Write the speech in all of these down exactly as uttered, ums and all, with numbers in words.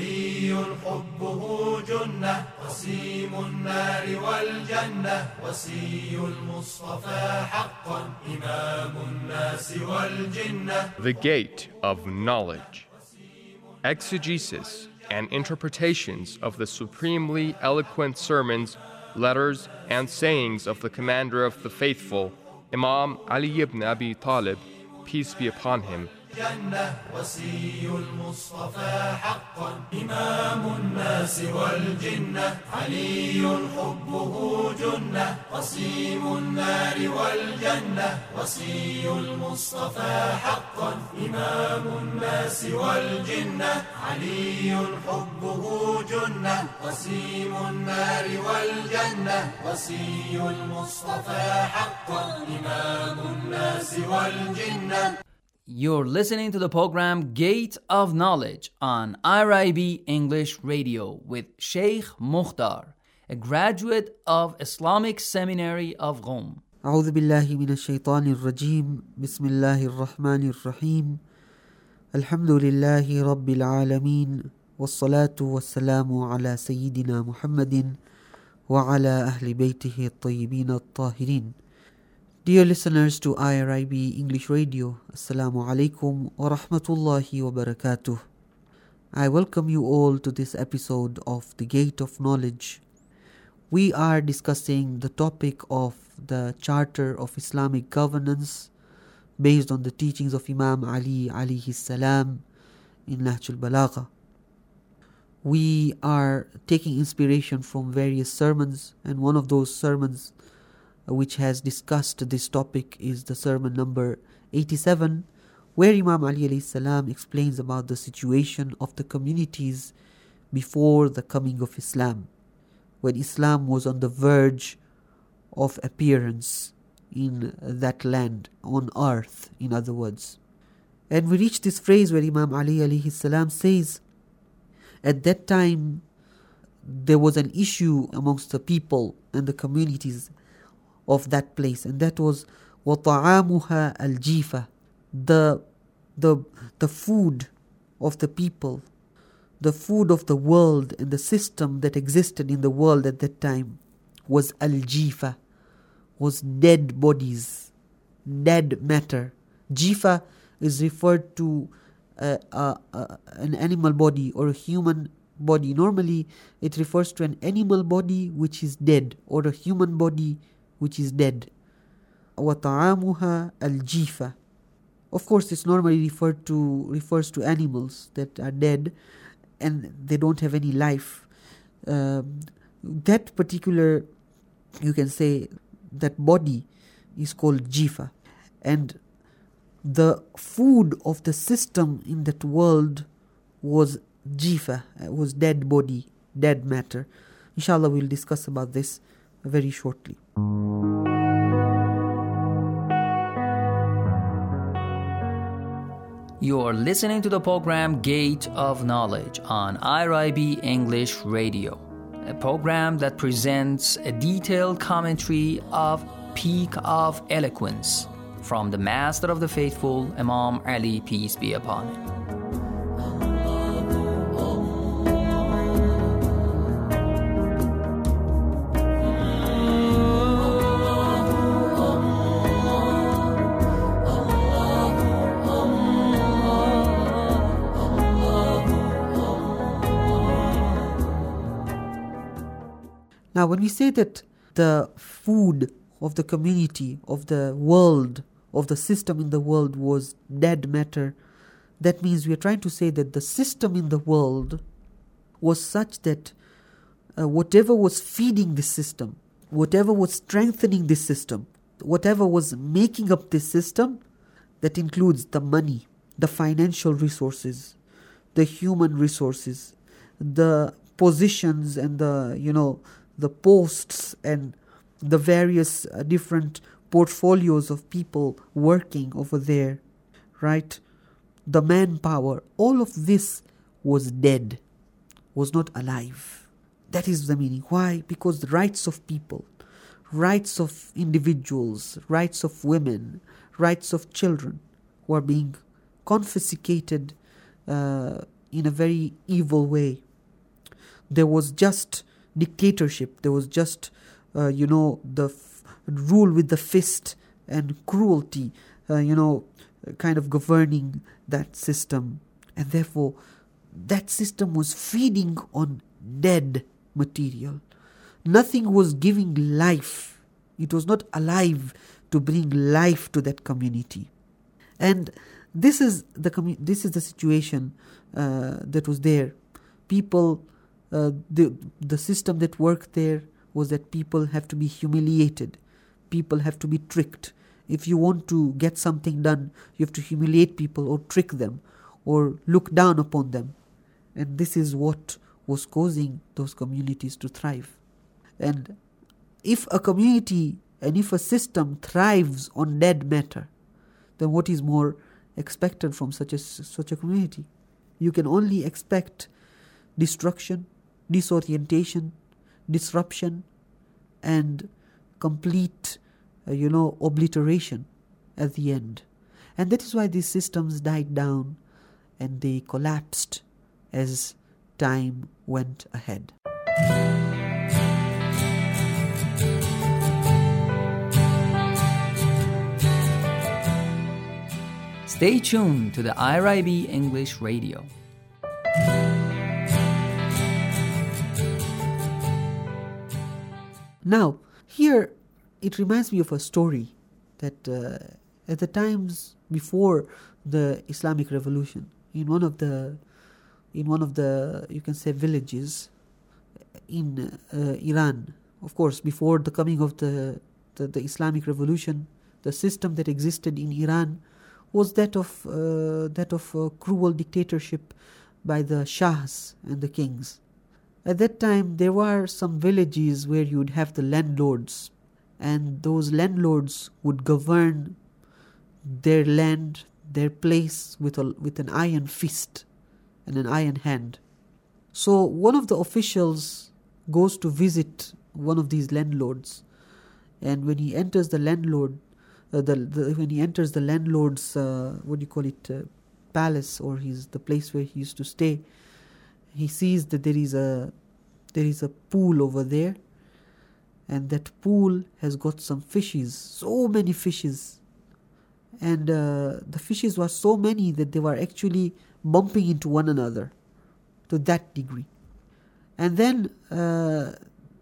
علي حبه جنة قسيم النار والجنة وصي المصطفى حقا إمام الناس والجنة. The Gate of Knowledge. Exegesis and interpretations of the supremely eloquent sermons, letters, and sayings of the Commander of the Faithful, Imam Ali ibn Abi Talib, peace be upon him. جنة وصي المصطفى حقا إمام الناس والجنة علي حبه جنة قسيم النار والجنة وصي المصطفى حقا إمام الناس والجنة علي حبه جنة قسيم النار والجنة وصي المصطفى حقا إمام الناس والجنة. You're listening to the program Gate of Knowledge on I R I B English Radio with Sheikh Mukhtar, a graduate of Islamic Seminary of Qom. أعوذ بالله من الشيطان الرجيم بسم الله الرحمن الرحيم الحمد لله رب العالمين والصلاة والسلام على سيدنا محمد وعلى أهل بيته الطيبين الطاهرين. Dear listeners to I R I B English Radio, Assalamu alaikum wa rahmatullahi wa barakatuh. I welcome you all to this episode of The Gate of Knowledge. We are discussing the topic of the Charter of Islamic Governance based on the teachings of Imam Ali alayhi salam in Nahj al-Balagha. We are taking inspiration from various sermons, and one of those sermons which has discussed this topic is the sermon number eighty-seven, where Imam Ali alayhi salam explains about the situation of the communities before the coming of Islam, when Islam was on the verge of appearance in that land, on earth, in other words. And we reach this phrase where Imam Ali alayhi salam says, at that time there was an issue amongst the people and the communities of that place, and that was وَطَعَامُهَا الْجِيفَةِ, the the the food of the people, the food of the world and the system that existed in the world at that time was al-jifa, was dead bodies, dead matter. Jifa is referred to uh, uh, uh, an animal body or a human body. Normally it refers to an animal body which is dead, or a human body which is dead. وَطَعَامُهَا الْجِيفَةِ. Of course, this normally referred to refers to animals that are dead and they don't have any life. Um, that particular, you can say, that body is called jifa. And the food of the system in that world was jifa, was dead body, dead matter. Inshallah, we'll discuss about this very shortly. You are listening to the program Gate of Knowledge on I R I B English Radio, a program that presents a detailed commentary of Peak of Eloquence from the Master of the Faithful, Imam Ali, peace be upon him. Now, when we say that the food of the community, of the world, of the system in the world was dead matter, that means we are trying to say that the system in the world was such that uh, whatever was feeding this system, whatever was strengthening this system, whatever was making up this system, that includes the money, the financial resources, the human resources, the positions and the, you know, the posts and the various uh, different portfolios of people working over there, right? The manpower, all of this was dead, was not alive. That is the meaning. Why? Because the rights of people, rights of individuals, rights of women, rights of children were being confiscated uh, in a very evil way. There was just dictatorship. There was just, uh, you know, the f- rule with the fist and cruelty, uh, you know, kind of governing that system. And therefore, that system was feeding on dead material. Nothing was giving life. It was not alive to bring life to that community. And this is the commu- this is the situation uh, that was there. People, uh, the the system that worked there was that people have to be humiliated. People have to be tricked. If you want to get something done, you have to humiliate people or trick them or look down upon them. And this is what was causing those communities to thrive. And if a community and if a system thrives on dead matter, then what is more expected from such a, such a community? You can only expect destruction, disorientation, disruption, and complete, uh, you know, obliteration at the end. And that is why these systems died down and they collapsed as time went ahead. Stay tuned to the I R I B English Radio. Now, here it reminds me of a story that uh, at the times before the Islamic Revolution, in one of the, in one of the, you can say, villages in uh, Iran, of course, before the coming of the, the, the Islamic Revolution, the system that existed in Iran was that of uh, that of uh, cruel dictatorship by the shahs and the kings. At that time, there were some villages where you would have the landlords, and those landlords would govern their land, their place with a with an iron fist and an iron hand. So one of the officials goes to visit one of these landlords, and when he enters the landlord, uh, the, the when he enters the landlord's uh, what do you call it, uh, palace, or his the place where he used to stay, he sees that there is a there is a pool over there, and that pool has got some fishes, so many fishes, and uh, the fishes were so many that they were actually bumping into one another to that degree. And then uh,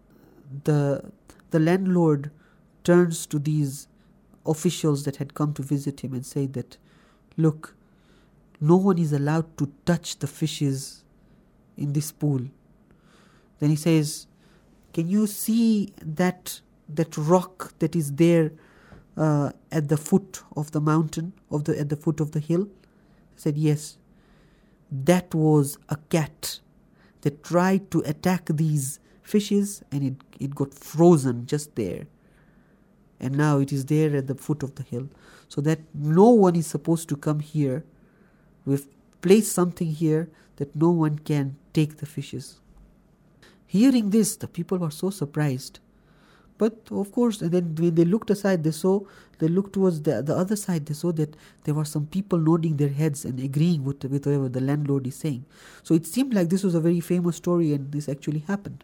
the the landlord turns to these officials that had come to visit him and say that, look, no one is allowed to touch the fishes in this pool. Then he says, can you see that that rock that is there uh, at the foot of the mountain, of the at the foot of the hill? I said, yes. That was a cat that tried to attack these fishes, and it, it got frozen just there. And now it is there at the foot of the hill. So that no one is supposed to come here. We've placed something here that no one can take the fishes. Hearing this, the people were so surprised. But of course, and then when they looked aside, they saw, they looked towards the, the other side, they saw that there were some people nodding their heads and agreeing with, with whatever the landlord is saying. So it seemed like this was a very famous story, and this actually happened.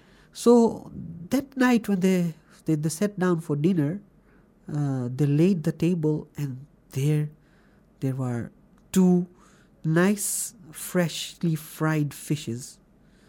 So that night when they they, they sat down for dinner, uh, they laid the table, and there there were two nice freshly fried fishes.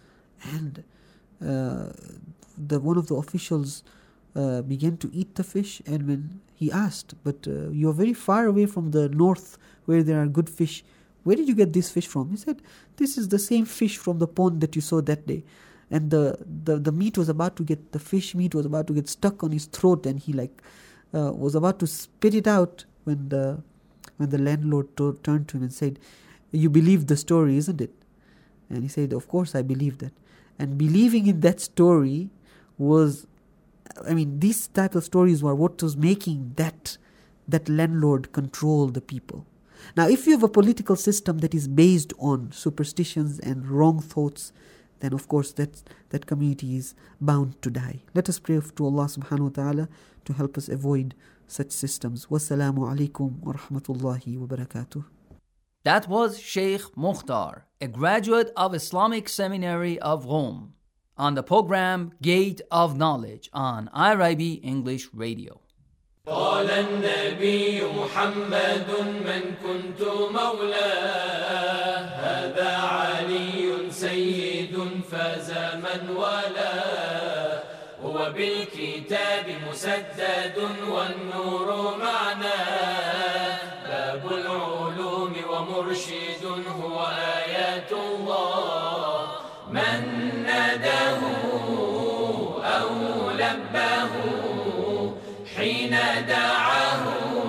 And uh, the one of the officials uh, began to eat the fish, and when he asked, but uh, you are very far away from the north where there are good fish, where did you get this fish from? He said, this is the same fish from the pond that you saw that day. And the, the, the meat was about to get, the fish meat was about to get stuck on his throat, and he like uh, was about to spit it out when the when the landlord to- turned to him and said, you believe the story, isn't it? And he said, of course I believe that. And believing in that story was, I mean, these type of stories were what was making that that landlord control the people. Now, if you have a political system that is based on superstitions and wrong thoughts, then of course that that community is bound to die. Let us pray to Allah subhanahu wa ta'ala to help us avoid such systems. Wassalamu alaikum wa rahmatullahi wa barakatuh. That was Sheikh Mukhtar, a graduate of Islamic Seminary of Rome, on the program Gate of Knowledge on I R I B English Radio. قال النبي محمد من كنت مولاه هذا علي سيد فاز من والاه هو بالكتاب مسدد والنور معناه باب العلوم ومرشد هو آيات الله من ناداه أو لباه حين دعاه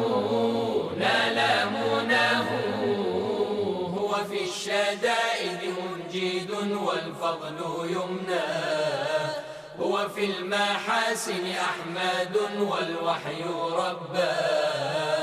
نال مناه هو في الشدائد منجد والفضل يمناه هو في المحاسن أحمد والوحي رباه